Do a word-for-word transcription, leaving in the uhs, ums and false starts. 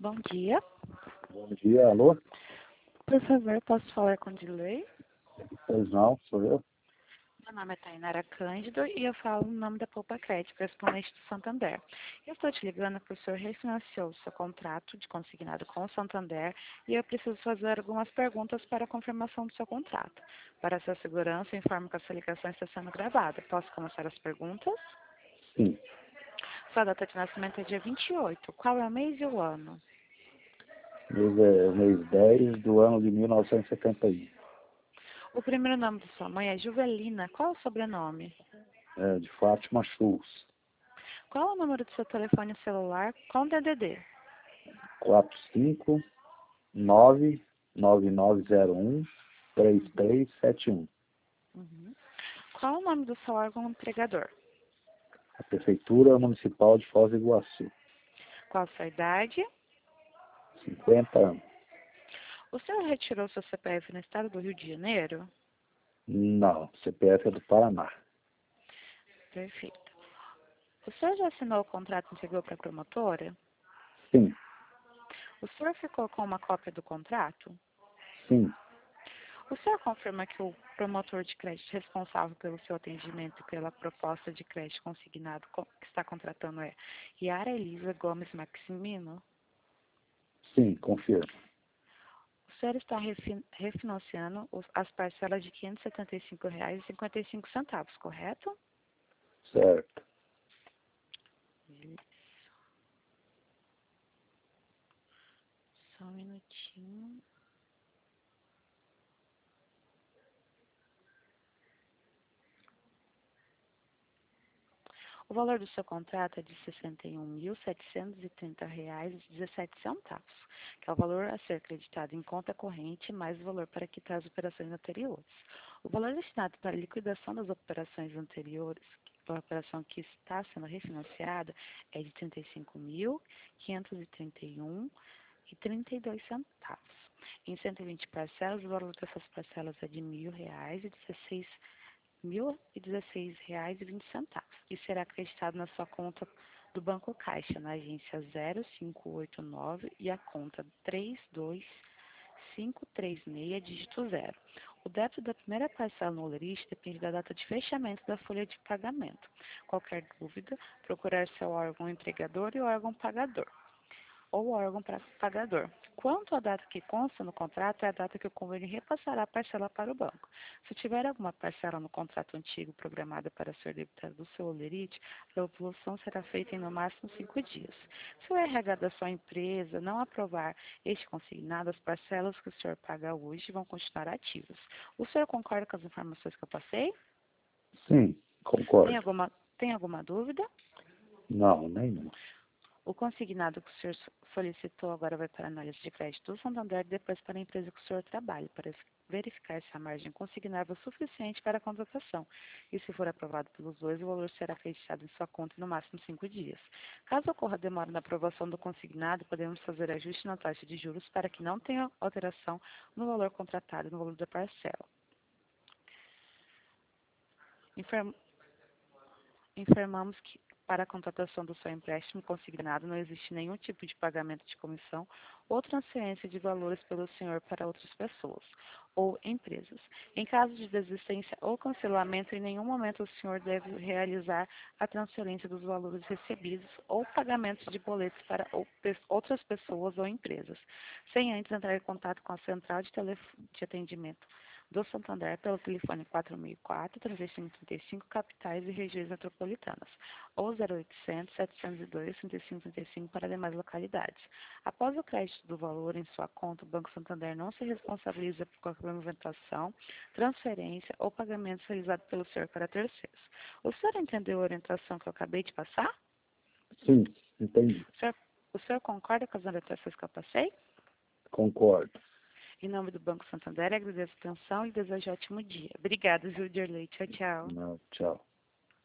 Bom dia. Bom dia, alô? Por favor, posso falar com o Dilei? Pois não, sou eu. Meu nome é Tainara Cândido e eu falo no nome da Poupa Crédito, correspondente do Santander. Eu estou te ligando porque o senhor refinanciou o seu contrato de consignado com o Santander e eu preciso fazer algumas perguntas para a confirmação do seu contrato. Para sua segurança, informo que essa ligação está sendo gravada. Posso começar as perguntas? Sim, Sua data de nascimento é dia vinte e oito. Qual é o mês e o ano? mês é mês dez do ano de mil novecentos e setenta e O primeiro nome de sua mãe é Juvelina. Qual é o sobrenome? um, é, de Fátima Schultz, Qual é o número do seu telefone celular com D D D? quatro cinco nove nove nove zero um três três sete um. Uhum. Qual é o nome do seu órgão empregador? A Prefeitura Municipal de Foz do Iguaçu, Qual a sua idade? cinquenta anos. O senhor retirou seu C P F no estado do Rio de Janeiro? Não, C P F é do Paraná. Perfeito. O senhor já assinou o contrato e entregou para a promotora? Sim, O senhor ficou com uma cópia do contrato? sim, O senhor confirma que o promotor de crédito responsável pelo seu atendimento e pela proposta de crédito consignado co- que está contratando é Yara Elisa Gomes Maximino? sim, confirmo. O senhor está refi- refinanciando os- as parcelas de quinhentos e setenta e cinco reais e cinquenta e cinco centavos, correto? Certo. Isso. Só um minutinho. O valor do seu contrato é de sessenta e um mil setecentos e trinta reais e dezessete centavos, que é o valor a ser acreditado em conta corrente mais o valor para quitar as operações anteriores. O valor destinado para a liquidação das operações anteriores, para a operação que está sendo refinanciada, é de trinta e cinco mil quinhentos e trinta e um reais e trinta e dois centavos. Em cento e vinte parcelas, o valor dessas parcelas é de mil reais e dezesseis mil e dezesseis reais e vinte centavos e será acreditado na sua conta do Banco Caixa, na agência zero cinco oito nove e a conta três dois cinco três seis, dígito zero. O débito da primeira parcela no olerite depende da data de fechamento da folha de pagamento. Qualquer dúvida, procurar seu órgão empregador e o órgão pagador ou órgão pra- pagador. Quanto à data que consta no contrato, é a data que o convênio repassará a parcela para o banco. Se tiver alguma parcela no contrato antigo programada para ser debitada do seu olerite, a devolução será feita em no máximo cinco dias. Se o R H da sua empresa não aprovar este consignado, as parcelas que o senhor paga hoje vão continuar ativas. O senhor concorda com as informações que eu passei? Sim, Tem concordo. alguma, tem alguma dúvida? Não, nenhum. O consignado que o senhor solicitou agora vai para a análise de crédito do Santander e depois para a empresa que o senhor trabalha, para verificar se a margem consignável é suficiente para a contratação. E se for aprovado pelos dois, o valor será acreditado em sua conta em no máximo cinco dias. Caso ocorra demora na aprovação do consignado, podemos fazer ajuste na taxa de juros para que não tenha alteração no valor contratado e no valor da parcela. Inform Informamos que para a contratação do seu empréstimo consignado não existe nenhum tipo de pagamento de comissão ou transferência de valores pelo senhor para outras pessoas ou empresas. Em caso de desistência ou cancelamento, em nenhum momento o senhor deve realizar a transferência dos valores recebidos ou pagamentos de boletos para ou- pe- outras pessoas ou empresas, sem antes entrar em contato com a central de, telef- de atendimento do Santander pelo telefone quatro mil e quatro, três cinco três cinco, capitais e regiões metropolitanas, ou zero oitocentos, setecentos e dois, trinta e cinco trinta e cinco para demais localidades. Após o crédito do valor em sua conta, o Banco Santander não se responsabiliza por qualquer movimentação, transferência ou pagamento realizado pelo senhor para terceiros. O senhor entendeu a orientação que eu acabei de passar? Sim, entendi. O senhor, o senhor concorda com as orientações que eu passei? Concordo. Em nome do Banco Santander, agradeço a atenção e desejo um ótimo dia. Obrigada, Gilderley. Tchau, tchau. Não, tchau.